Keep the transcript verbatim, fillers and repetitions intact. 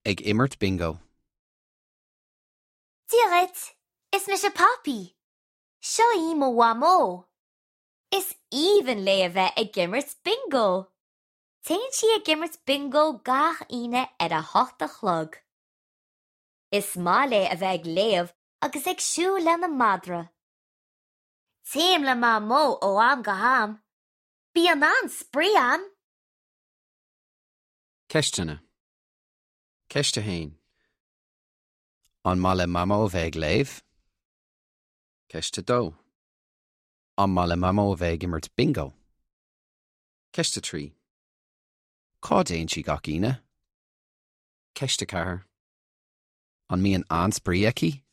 Ag immert bingo. Dírit, is me se papi. Seo í mo wamo. Is even le a bheith ag gimmert bingo. Téann si ag gimmert bingo gach ine ar a hocht a chlog. Is má le a bheith ag léamh agus ag siú le na madra. Téim le má mó ó am go ham. Bí an an sprí am. Ceistena. Ceiste hain. An má le mama ó bheith ag léamh. Ceiste dó. An má le mama ó bheith ag immert bingo. Ceiste trí. Cá déann si gach ine. Ceiste cahar. An mííon an sprí aici.